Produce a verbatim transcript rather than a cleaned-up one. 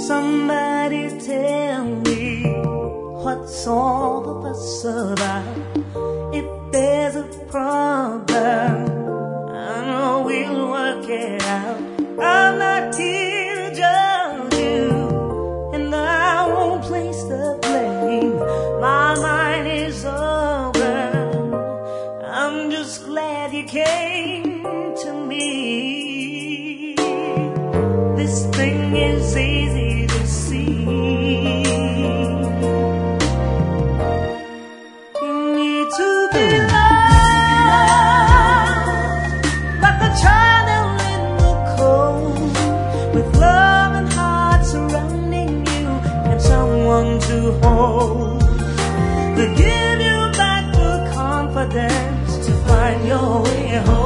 Somebody tell me what's all the fuss about. If there's a problem, I know we'll work it out. I'm not here to judge you, and I won't place the blame. My mind is open. I'm just glad you came to me. This thing is easy to see. You need to be loved like a child in the cold, with love and heart surrounding you and someone to hold. To give you back the confidence to find your way home.